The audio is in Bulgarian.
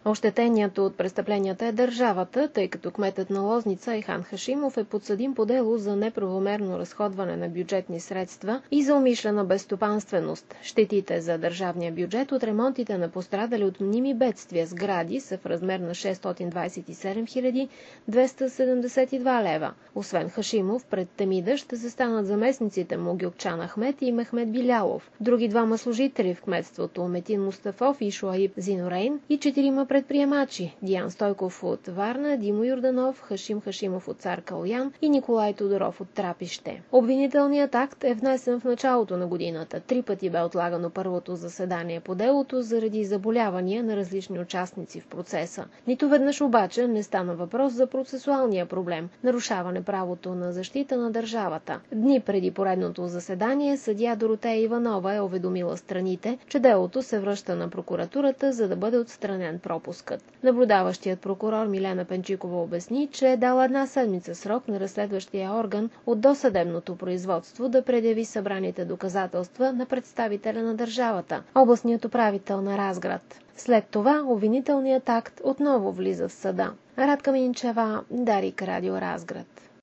Ощетението от престъпленията е държавата, тъй като кметът на Лозница Айхан Хашимов е подсъдим по дело за неправомерно разходване на бюджетни средства и за умишлена безстопанственост. Щетите за държавния бюджет от ремонтите на пострадали от мними бедствия сгради са в размер на 627 272 лева. Освен Хашимов, пред Темида ще се станат заместниците му Гюкчан Ахмед и Мехмед Билялов. Други двама служители в кметството, Метин Мустафов и Шуаиб Зинорейн, и 4 предприемачи – Диан Стойков от Варна, Димо Юрданов, Хашим Хашимов от Цар Калоян и Николай Тодоров от Трапище. Обвинителният акт е внесен в началото на годината. 3 пъти бе отлагано първото заседание по делото заради заболявания на различни участници в процеса. Нито веднъж обаче не стана въпрос за процесуалния проблем – нарушаване правото на защита на държавата. Дни преди поредното заседание съдия Доротея Иванова е уведомила страните, че делото се връща на прокуратурата, за да бъде отстранен пропускът. Наблюдаващият прокурор Милена Пенчикова обясни, че е дала 1 седмица срок на разследващия орган от досъдебното производство да предяви събраните доказателства на представителя на държавата, областният управител на Разград. След това обвинителният акт отново влиза в съда. Радка Минчева, Дарик, Радио Разград.